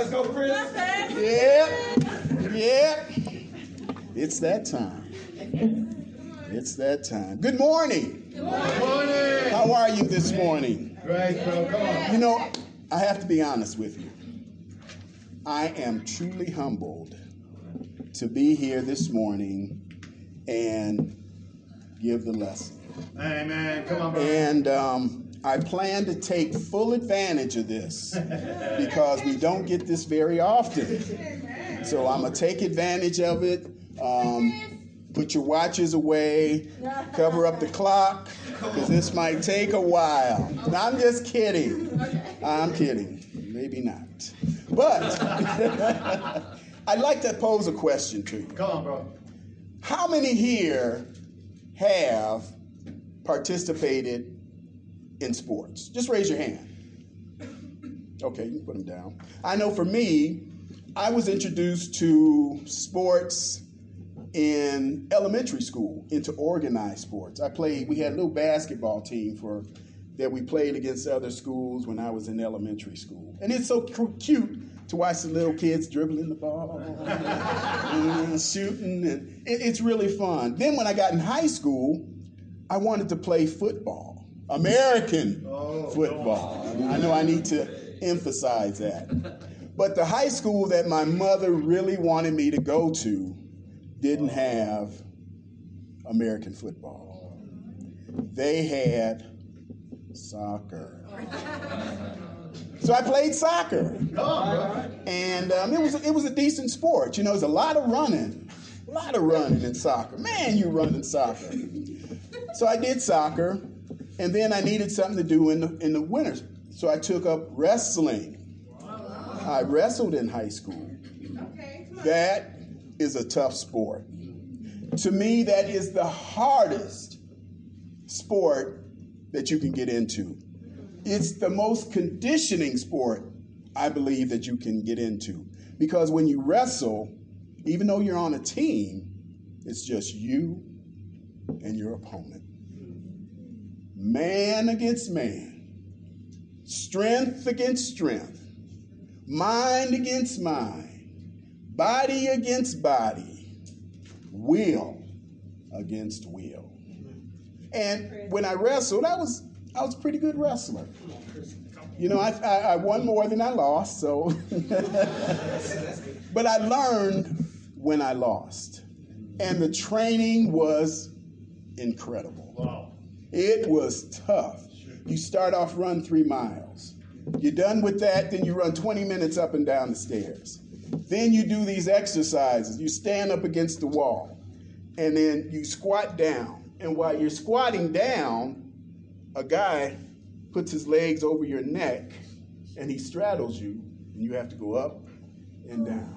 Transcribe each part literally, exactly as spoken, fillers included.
Let's go, Chris. Yeah, yeah. It's that time. It's that time. Good morning. Good morning. How are you this morning? Great, bro. Come on. You know, I have to be honest with you. I am truly humbled to be here this morning and give the lesson. Amen. Come on, bro. And um, I plan to take full advantage of this because we don't get this very often. So I'm going to take advantage of it. Um, put your watches away. Cover up the clock because this might take a while. No, I'm just kidding. I'm kidding. Maybe not. But I'd like to pose a question to you. Come on, bro. How many here have participated in sports? Just raise your hand. Okay, you can put them down. I know for me, I was introduced to sports in elementary school, into organized sports. I played, we had a little basketball team for that we played against other schools when I was in elementary school. And it's so cute to watch the little kids dribbling the ball and shooting. And it, it's really fun. Then when I got in high school, I wanted to play football, American oh, football. I know I need to emphasize that. But the high school that my mother really wanted me to go to didn't have American football. They had soccer. So I played soccer. And um, it was it was a decent sport. You know, there's a lot of running. A lot of running in soccer. Man, you run in soccer. So I did soccer, and then I needed something to do in the in the winters. So I took up wrestling. I wrestled in high school. That is a tough sport. To me, that is the hardest sport that you can get into. It's the most conditioning sport, I believe, that you can get into. Because when you wrestle, even though you're on a team, it's just you and your opponent. Man against man. Strength against strength. Mind against mind. Body against body. Will against will. And when I wrestled, I was I was a pretty good wrestler. You know, I, I, I won more than I lost, so. But I learned when I lost. And the training was incredible. Wow. It was tough. You start off, run three miles. You're done with that, then you run twenty minutes up and down the stairs. Then you do these exercises. You stand up against the wall, and then you squat down. And while you're squatting down, a guy puts his legs over your neck, and he straddles you, and you have to go up and down.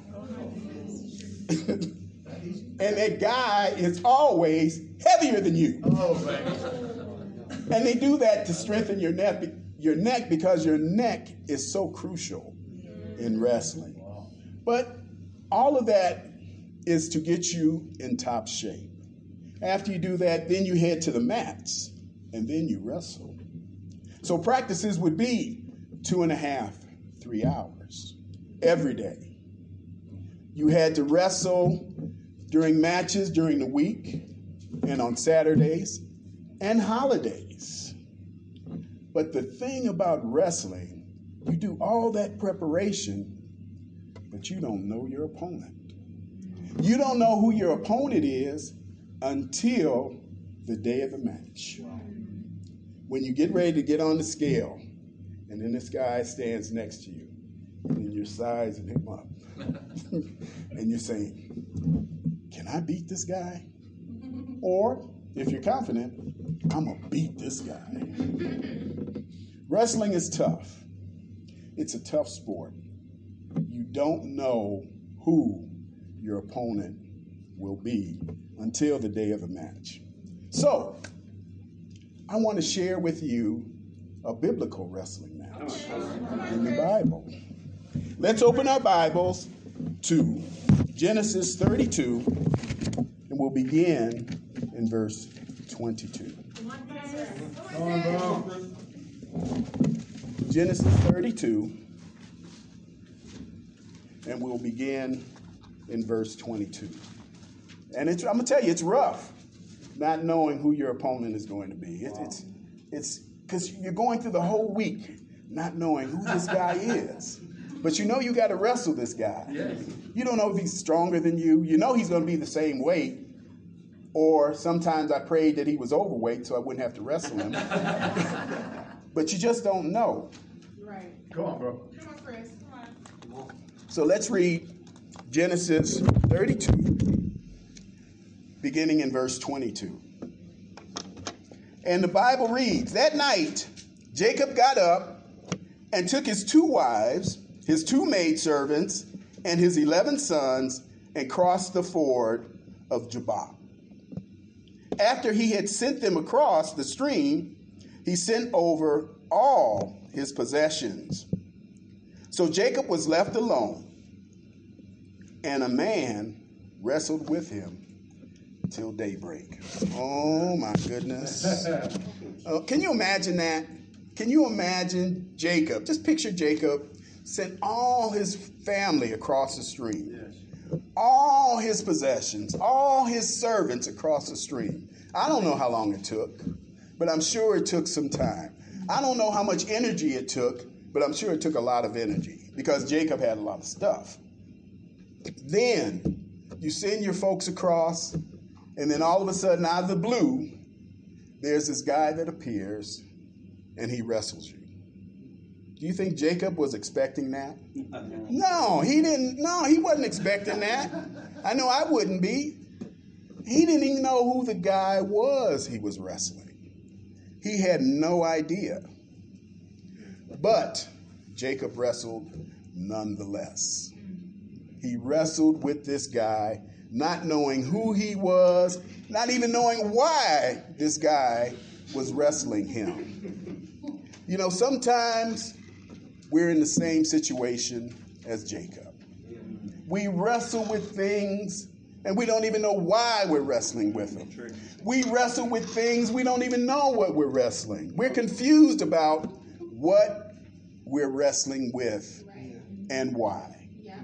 And that guy is always heavier than you. And they do that to strengthen your neck, your neck because your neck is so crucial in wrestling. But all of that is to get you in top shape. After you do that, then you head to the mats, and then you wrestle. So practices would be two and a half, three hours every day. You had to wrestle during matches during the week and on Saturdays and holidays. But the thing about wrestling, you do all that preparation, but you don't know your opponent. You don't know who your opponent is until the day of the match. When you get ready to get on the scale, and then this guy stands next to you, and you're sizing him up, and you're saying, can I beat this guy? Or, if you're confident, I'm going to beat this guy. Wrestling is tough. It's a tough sport. You don't know who your opponent will be until the day of the match. So, I want to share with you a biblical wrestling match in the Bible. Let's open our Bibles to Genesis thirty-two, and we'll begin in verse twenty-two. Come on, bro. Genesis thirty-two, and we'll begin in verse twenty-two. And it's, I'm going to tell you, it's rough not knowing who your opponent is going to be. It, it's it's because you're going through the whole week not knowing who this guy is. But you know you got to wrestle this guy. Yes. You don't know if he's stronger than you. You know he's going to be the same weight. Or sometimes I prayed that he was overweight so I wouldn't have to wrestle him. But you just don't know. Right. Come on, bro. Come on, Chris. Come on. So let's read Genesis thirty-two, beginning in verse twenty-two. And the Bible reads, that night Jacob got up and took his two wives, his two maidservants, and his eleven sons, and crossed the ford of Jabbok. After he had sent them across the stream, he sent over all his possessions. So Jacob was left alone, and a man wrestled with him till daybreak. Oh, my goodness. Uh, can you imagine that? Can you imagine Jacob? Just picture Jacob sent all his family across the stream. Yes. All his possessions, all his servants across the stream. I don't know how long it took, but I'm sure it took some time. I don't know how much energy it took, but I'm sure it took a lot of energy because Jacob had a lot of stuff. Then you send your folks across, and then all of a sudden, out of the blue, there's this guy that appears, and he wrestles you. Do you think Jacob was expecting that? No, he didn't. No, he wasn't expecting that. I know I wouldn't be. He didn't even know who the guy was he was wrestling. He had no idea. But Jacob wrestled nonetheless. He wrestled with this guy, not knowing who he was, not even knowing why this guy was wrestling him. You know, sometimes we're in the same situation as Jacob. We wrestle with things and we don't even know why we're wrestling with them. We wrestle with things we don't even know what we're wrestling. We're confused about what we're wrestling with and why. Yeah.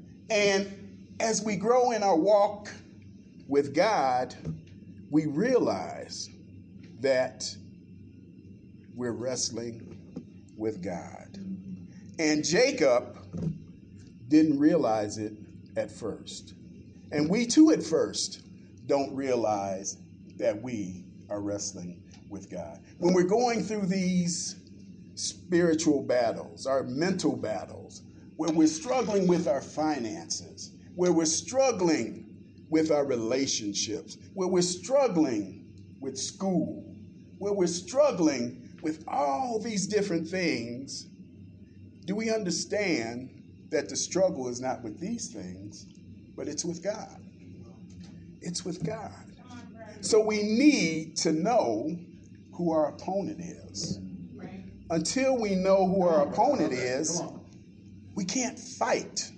And as we grow in our walk with God, we realize that we're wrestling with God. And Jacob didn't realize it at first. And we too at first don't realize that we are wrestling with God. When we're going through these spiritual battles, our mental battles, where we're struggling with our finances, where we're struggling with our relationships, where we're struggling with school, where we're struggling with all these different things, do we understand that the struggle is not with these things, but it's with God? It's with God. So we need to know who our opponent is. Right. Until we know who our opponent is, we can't fight.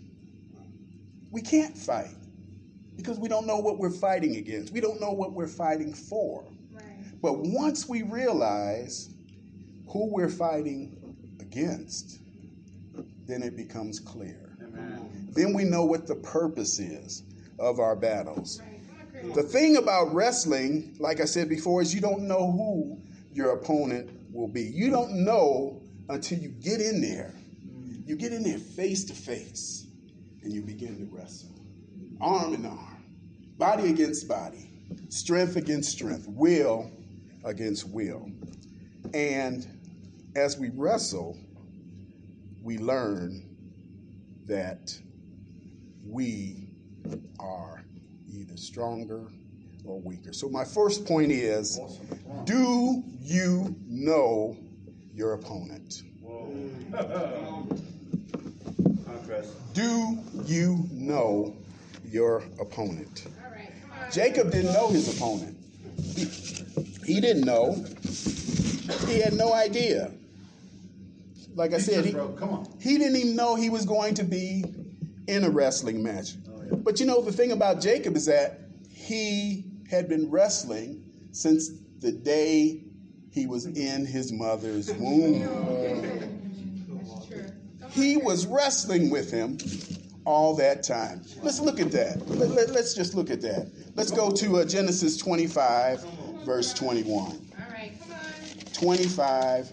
We can't fight because we don't know what we're fighting against. We don't know what we're fighting for. Right. But once we realize who we're fighting against, then it becomes clear. Amen. Then we know what the purpose is of our battles. Right. Come on, Chris. The thing about wrestling, like I said before, is you don't know who your opponent will be. You don't know until you get in there. You get in there face to face and you begin to wrestle. Arm in arm, body against body, strength against strength, will against will. And as we wrestle, we learn that we are either stronger or weaker. So my first point is, do you know your opponent? Do you know your opponent? All right. Come on. Jacob didn't know his opponent. He, he didn't know. He had no idea. Like I said, he, Bro, come on. he didn't even know he was going to be in a wrestling match. Oh, yeah. But you know, the thing about Jacob is that he had been wrestling since the day he was in his mother's womb. That's true. Come on, He Chris. was wrestling with him all that time. Let's look at that. Let, let, let's just look at that. Let's go to uh, Genesis twenty-five, verse twenty-one. All right, come on. twenty-five,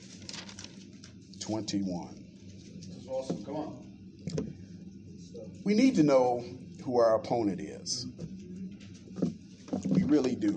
twenty-one. This is awesome. Come on. We need to know who our opponent is. We really do.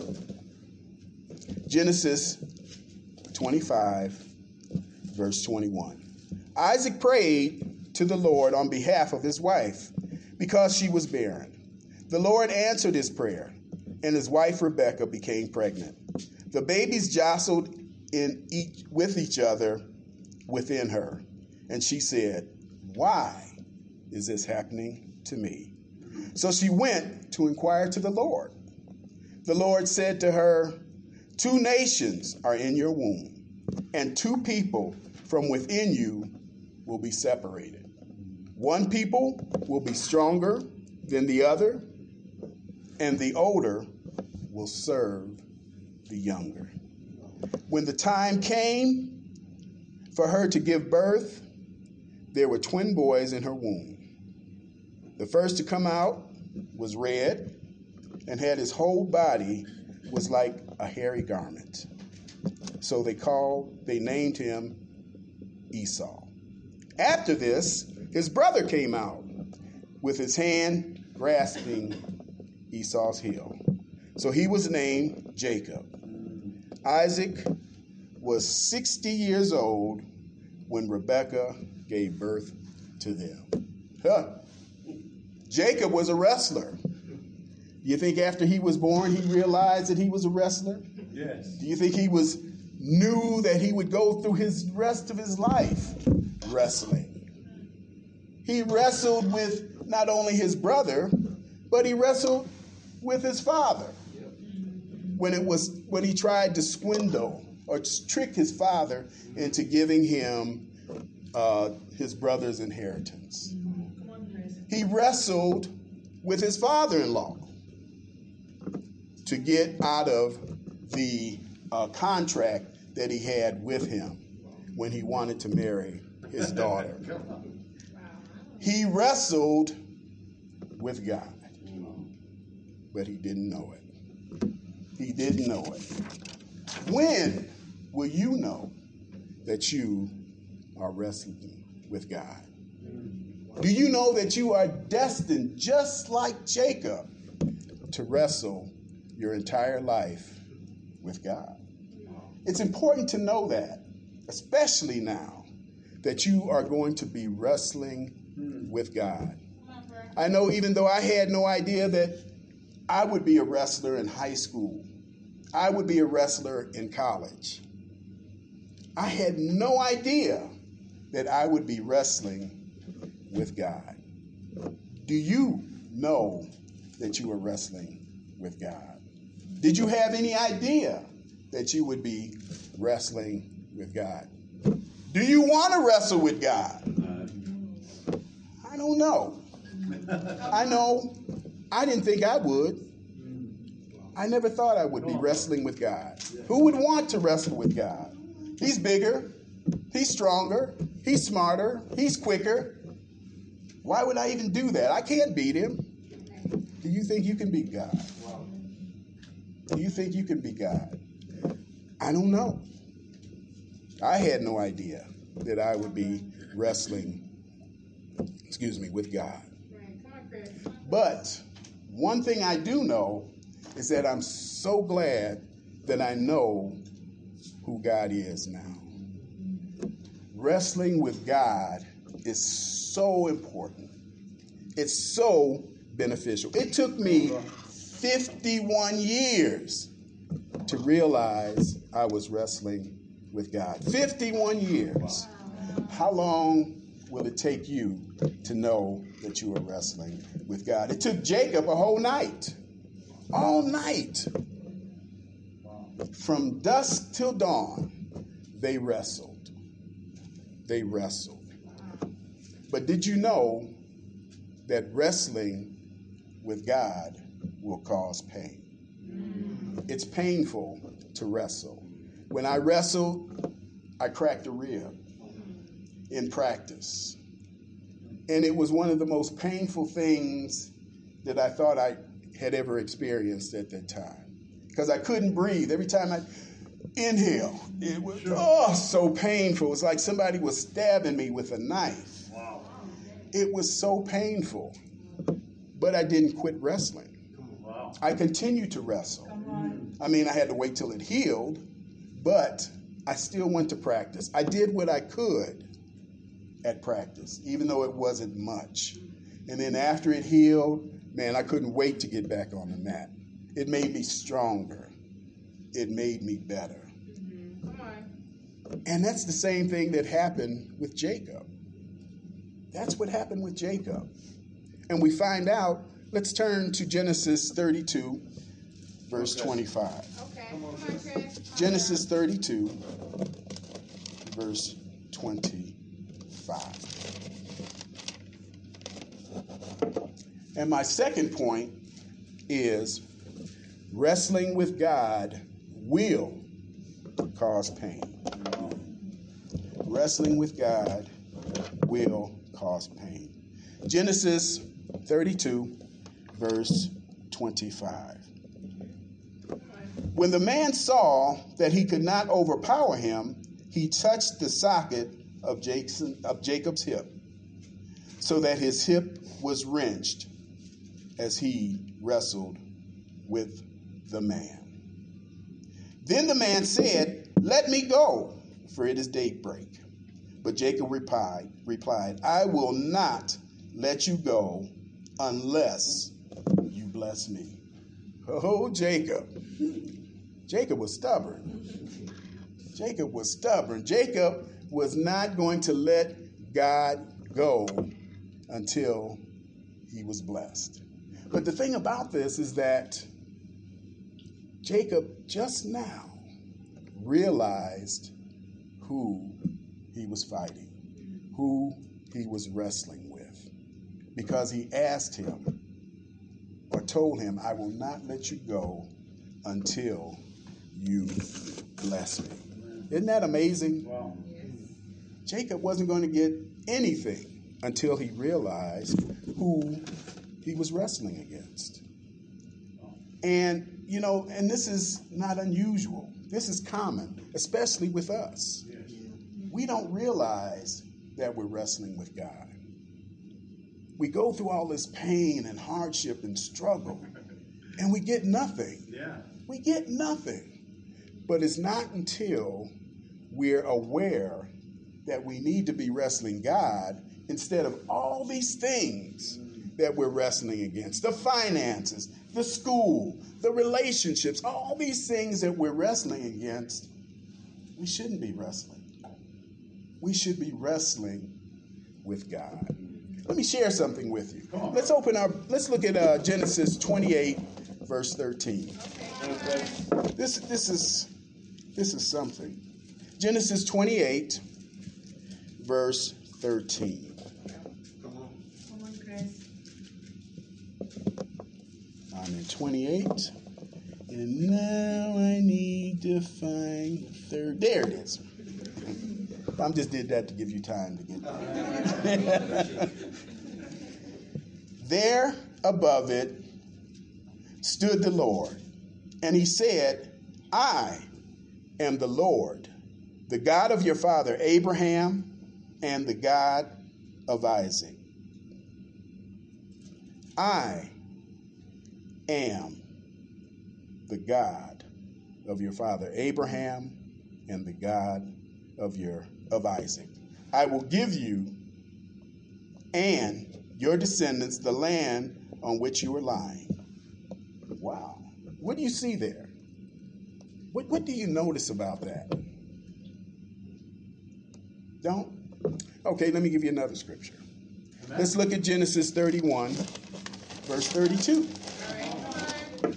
Genesis twenty-five, verse twenty-one. Isaac prayed to the Lord on behalf of his wife because she was barren. The Lord answered his prayer, and his wife Rebekah became pregnant. The babies jostled in each, with each other within her, and she said, "Why is this happening to me?" So she went to inquire to the Lord. The Lord said to her, "Two nations are in your womb, and two people from within you will be separated. One people will be stronger than the other, and the older will serve the younger." When the time came for her to give birth, there were twin boys in her womb. The first to come out was red and had his whole body was like a hairy garment. So they called, they named him Esau. After this, his brother came out with his hand grasping Esau's heel. So he was named Jacob. Isaac was sixty years old when Rebekah gave birth to them. Huh. Jacob was a wrestler. You think after he was born, he realized that he was a wrestler? Yes. Do you think he was knew that he would go through his rest of his life wrestling? He wrestled with not only his brother, but he wrestled with his father. When it was when he tried to swindle or trick his father into giving him uh, his brother's inheritance. He wrestled with his father-in-law to get out of the uh, contract that he had with him when he wanted to marry his daughter. He wrestled with God, but he didn't know it. He didn't know it. When will you know that you are wrestling with God? Do you know that you are destined, just like Jacob, to wrestle your entire life with God? It's important to know that, especially now, that you are going to be wrestling with God. I know even though I had no idea that I would be a wrestler in high school, I would be a wrestler in college, I had no idea that I would be wrestling with God. Do you know that you are wrestling with God? Did you have any idea that you would be wrestling with God? Do you want to wrestle with God? I don't know. I know I didn't think I would. I never thought I would be wrestling with God. Who would want to wrestle with God? He's bigger. He's stronger. He's smarter. He's quicker. Why would I even do that? I can't beat him. Do you think you can beat God? Do you think you can beat God? I don't know. I had no idea that I would be wrestling, excuse me, with God. But one thing I do know is that I'm so glad that I know who God is now. Wrestling with God is so important. It's so beneficial. It took me fifty-one years to realize I was wrestling with God. fifty-one years. How long will it take you to know that you are wrestling with God? It took Jacob a whole night. All night. From dusk till dawn, they wrestled. They wrestled. But did you know that wrestling with God will cause pain? It's painful to wrestle. When I wrestled, I cracked a rib in practice. And it was one of the most painful things that I thought I had ever experienced at that time. Because I couldn't breathe. Every time I inhale, it was Sure. oh so painful. It was like somebody was stabbing me with a knife. Wow. It was so painful. But I didn't quit wrestling. Wow. I continued to wrestle. Come on. I mean, I had to wait till it healed, but I still went to practice. I did what I could at practice, even though it wasn't much. And then after it healed, man, I couldn't wait to get back on the mat. It made me stronger. It made me better. Mm-hmm. Come on. And that's the same thing that happened with Jacob. That's what happened with Jacob. And we find out, let's turn to Genesis thirty-two, verse Okay. twenty-five. Okay. Come on, Chris. Genesis thirty-two, verse twenty-five. And my second point is wrestling with God will cause pain. Wrestling with God will cause pain. Genesis thirty-two, verse twenty-five. When the man saw that he could not overpower him, he touched the socket of Jason, of Jacob's hip, so that his hip was wrenched as he wrestled with the man. Then the man said, "Let me go, for it is daybreak." But Jacob replied, replied, "I will not let you go unless you bless me." Oh, Jacob. Jacob was stubborn. Jacob was stubborn. Jacob was not going to let God go until he was blessed. But the thing about this is that Jacob just now realized who he was fighting, who he was wrestling with, because he asked him or told him, "I will not let you go until you bless me." Isn't that amazing? Wow. Jacob wasn't going to get anything until he realized who he was wrestling against. And, you know, and this is not unusual. This is common, especially with us. Yes. We don't realize that we're wrestling with God. We go through all this pain and hardship and struggle, and we get nothing. Yeah. We get nothing. But it's not until we're aware that we need to be wrestling God instead of all these things that we're wrestling against. The finances, the school, the relationships, all these things that we're wrestling against, we shouldn't be wrestling. We should be wrestling with God. Let me share something with you. Come on. Let's open our, let's look at uh, Genesis twenty-eight, verse thirteen. Okay. This, this is, this is something. Genesis twenty-eight, verse thirteen. Come on, Chris. I'm in twenty-eight. And now I need to find third. There it is. I just did that to give you time to get there. There above it stood the Lord, and he said, "I am the Lord, the God of your father Abraham and the God of Isaac. I am the God of your father Abraham and the God of your of Isaac. I will give you and your descendants the land on which you are lying." Wow. What do you see there? What, what do you notice about that? Don't? Okay, let me give you another scripture. Amen. Let's look at Genesis thirty-one, verse thirty-two. All right, come on.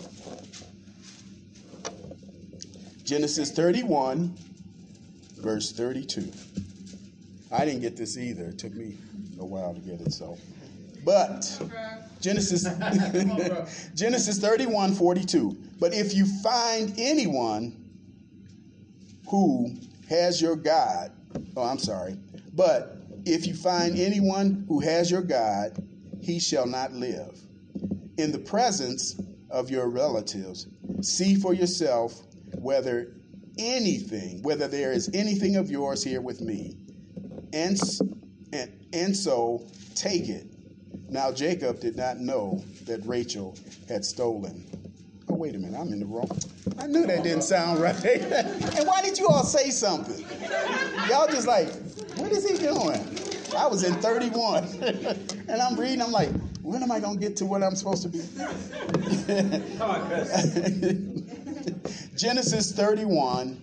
Genesis thirty-one, verse thirty-two. I didn't get this either. It took me a while to get it, so. But Genesis Genesis thirty-one, forty-two. But if you find anyone who has your God, oh, I'm sorry. But if you find anyone who has your God, he shall not live. In the presence of your relatives, see for yourself whether anything, whether there is anything of yours here with me, and, and, and so take it. Now Jacob did not know that Rachel had stolen. Oh, wait a minute, I'm in the wrong. I knew that didn't sound right. And why did you all say something? Y'all just like, what is he doing? I was in thirty-one, and I'm reading, I'm like, when am I going to get to what I'm supposed to be? Come on, Chris. Genesis thirty-one,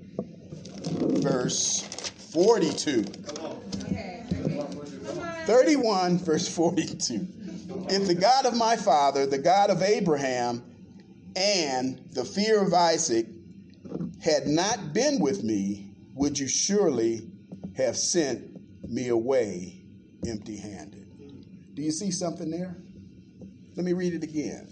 verse forty-two. Okay. Come on. thirty-one, verse forty-two. If the God of my father, the God of Abraham, and the fear of Isaac had not been with me, would you surely have sent me away empty-handed? Do you see something there? Let me read it again.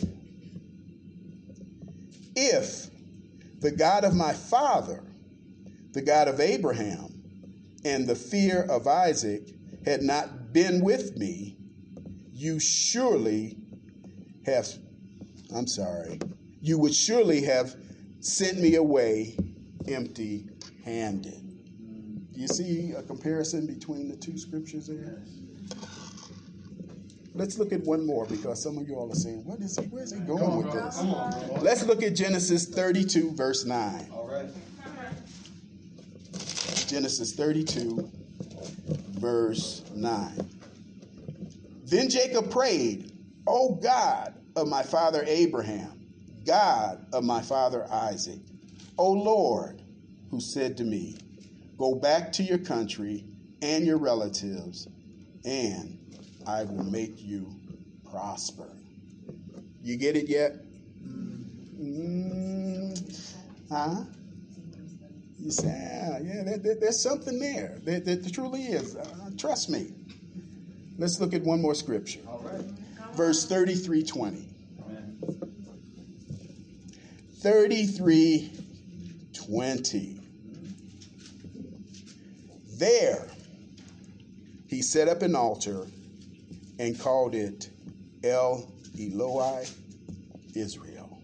If the God of my father, the God of Abraham, and the fear of Isaac had not been with me, you surely have, I'm sorry, you would surely have sent me away empty-handed. Do you see a comparison between the two scriptures there? Let's look at one more, because some of you all are saying, what is he, where's he going on, with bro. this? Come on, bro. Let's look at Genesis thirty-two, verse nine. All right. Genesis thirty-two, verse nine. Then Jacob prayed, O God of my father Abraham, God of my father Isaac, O Lord, who said to me, go back to your country and your relatives, and I will make you prosper. You get it yet? Mm, huh? You say, yeah, yeah there, there, there's something there. There, there truly is. Uh, trust me. Let's look at one more scripture. All right. Verse thirty-three twenty. Amen. thirty-three twenty. There he set up an altar and called it El Eloi Israel,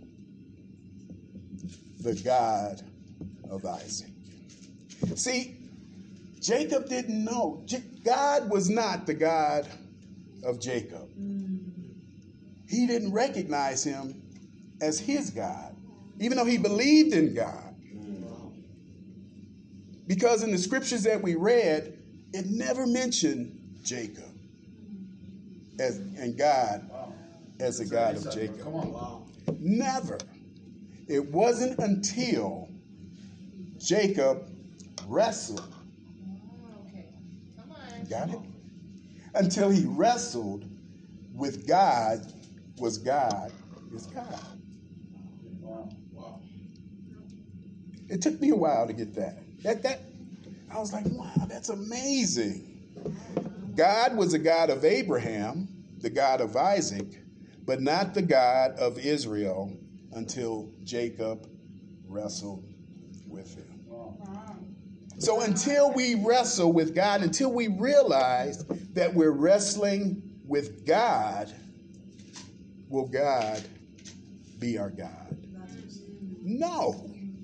the God of Isaac. See, Jacob didn't know. J- God was not the God of Jacob. He didn't recognize him as his God, even though he believed in God. Because in the scriptures that we read, it never mentioned Jacob as and God Wow. as the God of Jacob. Come on. Wow. Never. It wasn't until Jacob wrestled. Okay. Come on. Got it? Until he wrestled with God, was God is God. Wow. Wow. It took me a while to get that. That that I was like, wow, that's amazing. God was the God of Abraham, the God of Isaac, but not the God of Israel until Jacob wrestled with him. Wow. So until we wrestle with God, until we realize that we're wrestling with God, will God be our God? No.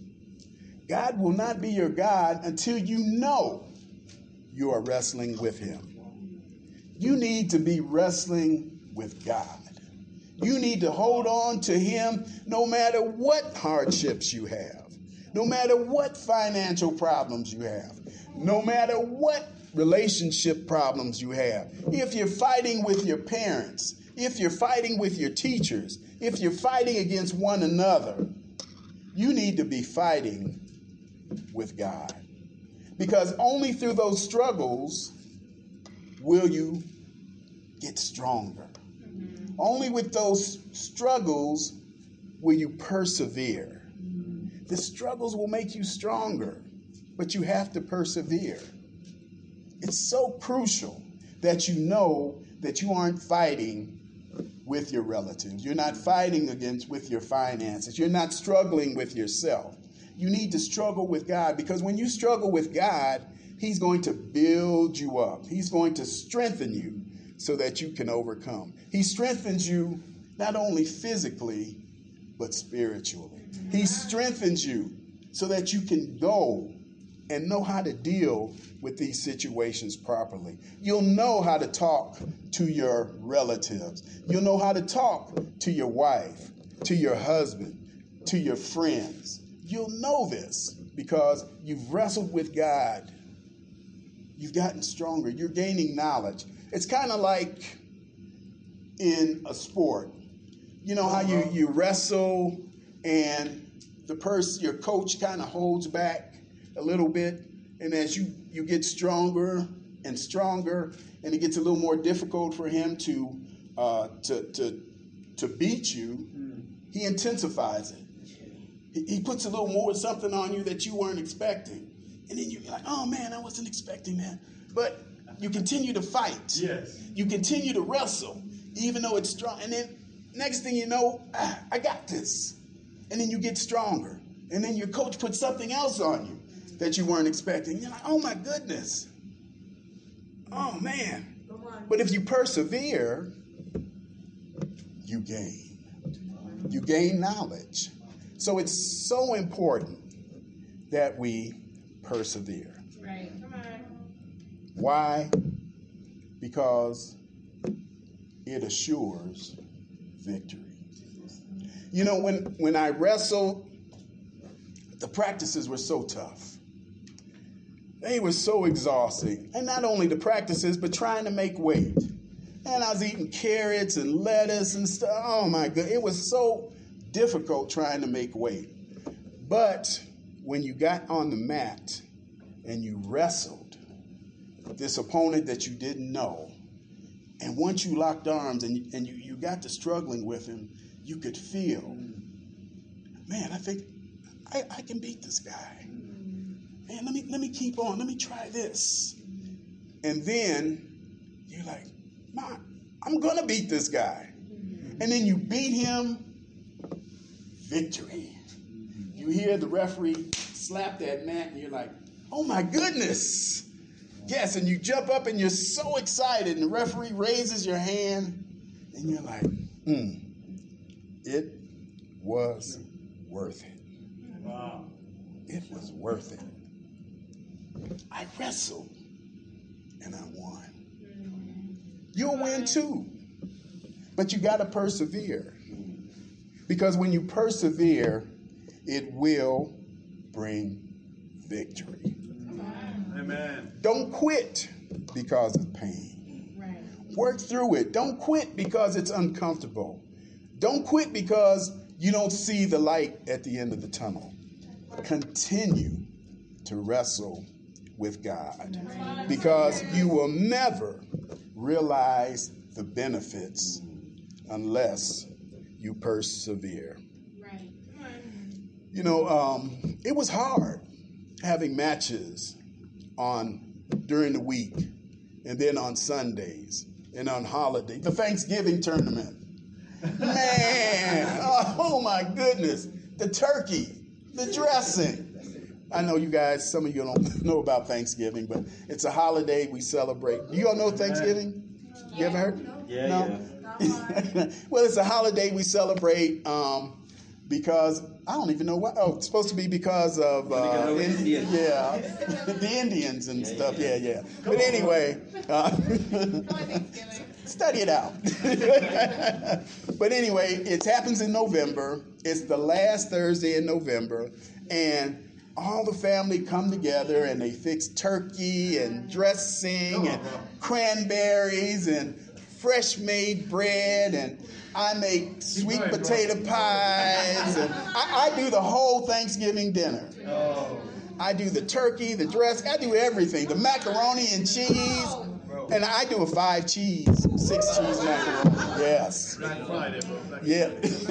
God will not be your God until you know you are wrestling with him. You need to be wrestling with God. You need to hold on to him no matter what hardships you have, no matter what financial problems you have, no matter what relationship problems you have. If you're fighting with your parents, if you're fighting with your teachers, if you're fighting against one another, you need to be fighting with God. Because only through those struggles will you get stronger. Only with those struggles will you persevere. The struggles will make you stronger, but you have to persevere. It's so crucial that you know that you aren't fighting with your relatives. You're not fighting against with your finances. You're not struggling with yourself. You need to struggle with God, because when you struggle with God, He's going to build you up. He's going to strengthen you so that you can overcome. He strengthens you not only physically, but spiritually. He strengthens you so that you can go and know how to deal with these situations properly. You'll know how to talk to your relatives. You'll know how to talk to your wife, to your husband, to your friends. You'll know this because you've wrestled with God. You've gotten stronger. You're gaining knowledge. It's kind of like in a sport. You know how you, you wrestle and the person, your coach kind of holds back a little bit. And as you, you get stronger and stronger, and it gets a little more difficult for him to uh, to, to to beat you, he intensifies it. He, he puts a little more something on you that you weren't expecting. And then you're like, oh man, I wasn't expecting that. But you continue to fight. Yes. You continue to wrestle, even though it's strong. And then next thing you know, ah, I got this. And then you get stronger. And then your coach puts something else on you that you weren't expecting. You're like, oh my goodness. Oh man. But if you persevere, you gain. You gain knowledge. So it's so important that we persevere. Right. Come on. Why? Because it assures victory. You know, when, when I wrestled, the practices were so tough. They were so exhausting. And not only the practices, but trying to make weight. And I was eating carrots and lettuce and stuff. Oh my God. It was so difficult trying to make weight. But when you got on the mat and you wrestled this opponent that you didn't know, and once you locked arms and, and you, you got to struggling with him, you could feel, man, I think I, I can beat this guy. Man, let me let me keep on. Let me try this. And then you're like, man, I'm going to beat this guy. And then you beat him. Victory. You hear the referee slap that mat and you're like, oh my goodness. Yes, and you jump up and you're so excited and the referee raises your hand and you're like, hmm, it was worth it. Wow. It was worth it. I wrestled and I won. You'll win too. But you got to persevere. Because when you persevere, it will bring victory. Amen. Don't quit because of pain. Right. Work through it. Don't quit because it's uncomfortable. Don't quit because you don't see the light at the end of the tunnel. Continue to wrestle with God because you will never realize the benefits unless you persevere. Right. Come on. You know, um, it was hard having matches on during the week and then on Sundays and on holiday. The Thanksgiving tournament. Man, oh my goodness. The turkey, the dressing. I know you guys, some of you don't know about Thanksgiving, but it's a holiday we celebrate. Do you all know Thanksgiving? You ever heard? Yeah, no? Yeah. Well, it's a holiday we celebrate um, because I don't even know what. Oh, it's supposed to be because of uh, in, Indians. yeah, the Indians and stuff. Yeah, yeah. But anyway, uh, Come on, Thanksgiving. study it out. But anyway, it happens in November. It's the last Thursday in November, and all the family come together and they fix turkey and dressing and cranberries and fresh made bread, and I make sweet going, potato bro. pies, and I, I do the whole Thanksgiving dinner. Oh. I do the turkey, the dress, I do everything, the macaroni and cheese, and I do a five cheese, six cheese macaroni. Yes. Black Friday, bro. Black Yeah.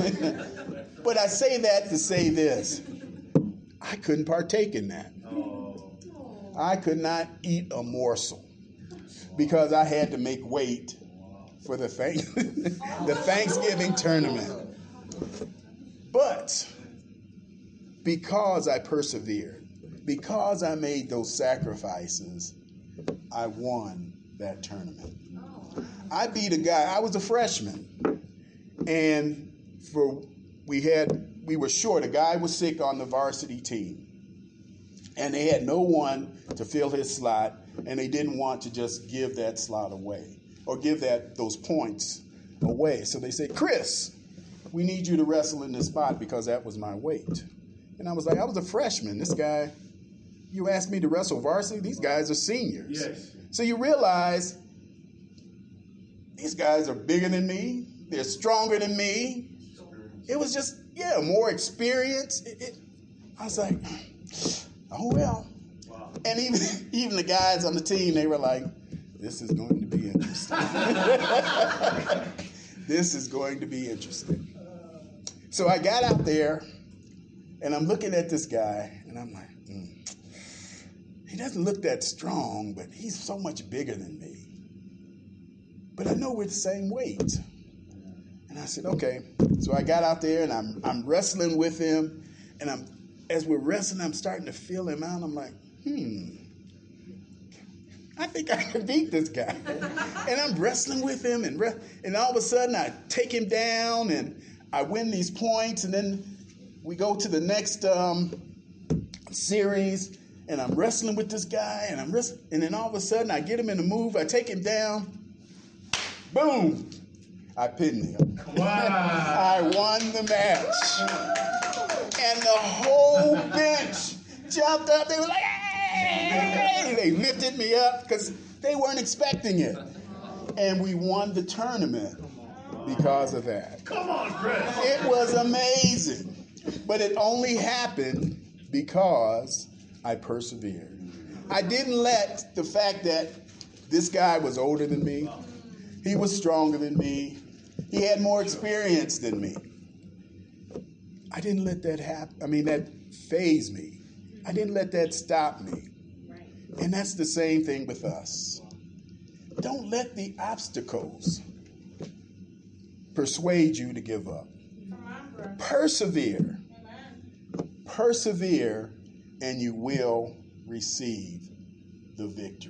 But I say that to say this. I couldn't partake in that. Oh. I could not eat a morsel because I had to make weight for the thank- the Thanksgiving tournament. But because I persevered, because I made those sacrifices, I won that tournament. I beat a guy. I was a freshman, and for we had we were short. A guy was sick on the varsity team, and they had no one to fill his slot, and they didn't want to just give that slot away or give that those points away. So they said, "Chris, we need you to wrestle in this spot," because that was my weight. And I was like, I was a freshman. This guy, you asked me to wrestle varsity? These guys are seniors. Yes. So you realize these guys are bigger than me. They're stronger than me. It was just, yeah, more experience. It, it, I was like, oh, well. Wow. And even, even the guys on the team, they were like, this is going to be interesting. This is going to be interesting. So I got out there, and I'm looking at this guy, and I'm like, mm, he doesn't look that strong, but he's so much bigger than me. But I know we're the same weight. And I said, okay. So I got out there, and I'm I'm wrestling with him, and I'm as we're wrestling, I'm starting to feel him out. I'm like, hmm, I think I can beat this guy. And I'm wrestling with him, and re- and all of a sudden I take him down, and I win these points, and then we go to the next um, series, and I'm wrestling with this guy, and I'm wrestling, and then all of a sudden I get him in the move, I take him down, boom, I pinned him. Wow. I won the match. And the whole bench jumped up. They were like, hey! They lifted me up because they weren't expecting it. And we won the tournament because of that. Come on, Chris. It was amazing. But it only happened because I persevered. I didn't let the fact that this guy was older than me, he was stronger than me, he had more experience than me. I didn't let that happen. I mean, that phase me. I didn't let that stop me. And that's the same thing with us. Don't let the obstacles persuade you to give up. Persevere. Persevere, and you will receive the victory.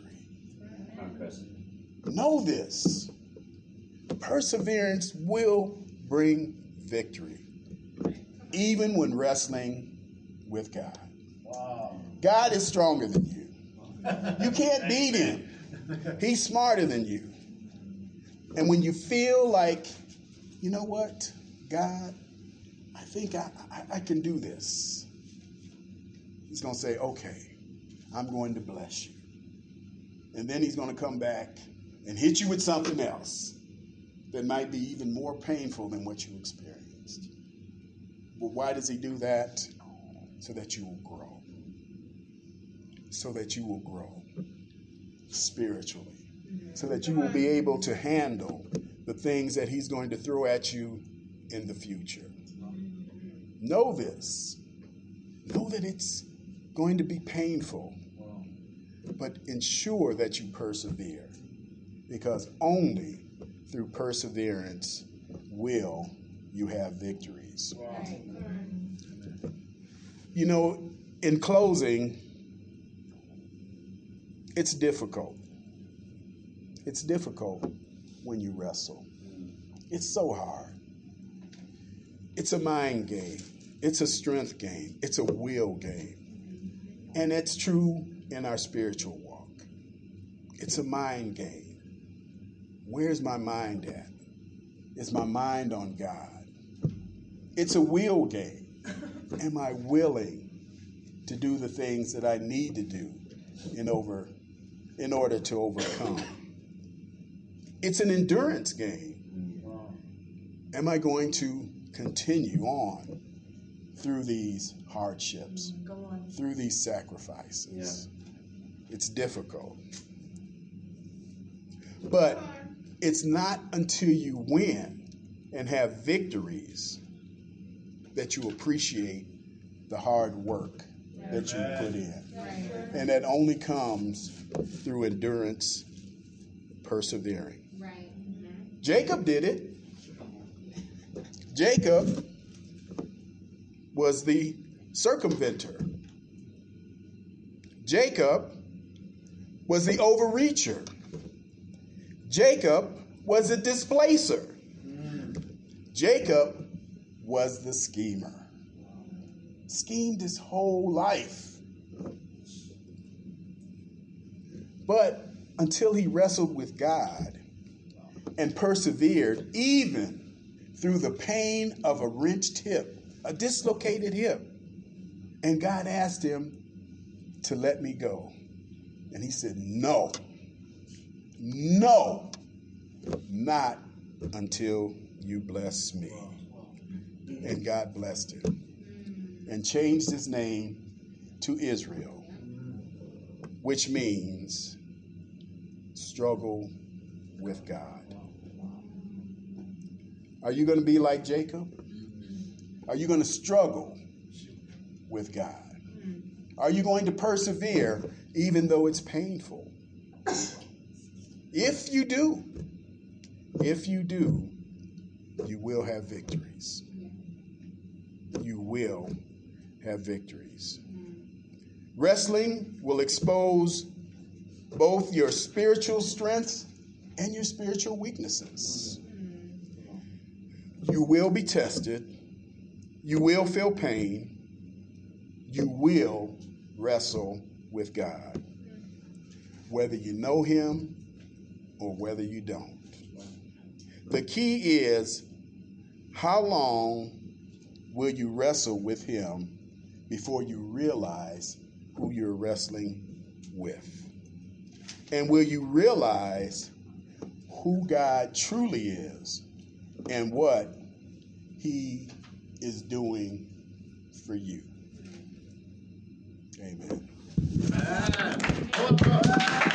Know this. Perseverance will bring victory, even when wrestling with God. Wow. God is stronger than you. You can't beat him. He's smarter than you. And when you feel like, you know what, God, I think I, I, I can do this, he's going to say, okay, I'm going to bless you. And then he's going to come back and hit you with something else that might be even more painful than what you experienced. But why does he do that? So that you will grow. So that you will grow spiritually. So that you will be able to handle the things that he's going to throw at you in the future. Know this. Know that it's going to be painful. But ensure that you persevere. Because only through perseverance will you have victories. Wow. You know, in closing, it's difficult. It's difficult when you wrestle. It's so hard. It's a mind game. It's a strength game. It's a will game. And it's true in our spiritual walk. It's a mind game. Where's my mind at? Is my mind on God? It's a will game. Am I willing to do the things that I need to do in over in order to overcome? It's an endurance game. Am I going to continue on through these hardships, through these sacrifices? Yeah. It's difficult. But it's not until you win and have victories that you appreciate the hard work that you put in. And that only comes through endurance, persevering. Right. Jacob did it. Jacob was the circumventer. Jacob was the overreacher. Jacob was a displacer. Jacob was the schemer. Schemed his whole life. But until he wrestled with God and persevered even through the pain of a wrenched hip, a dislocated hip, and God asked him to let me go. And he said, no, no, not until you bless me. And God blessed him and changed his name to Israel, which means struggle with God. Are you going to be like Jacob? Are you going to struggle with God? Are you going to persevere even though it's painful? If you do, if you do, you will have victories. You will have victories. Wrestling will expose both your spiritual strengths and your spiritual weaknesses. You will be tested. You will feel pain. You will wrestle with God, whether you know him or whether you don't. The key is, how long will you wrestle with him before you realize who you're wrestling with? And will you realize who God truly is and what he is doing for you? Amen. Amen.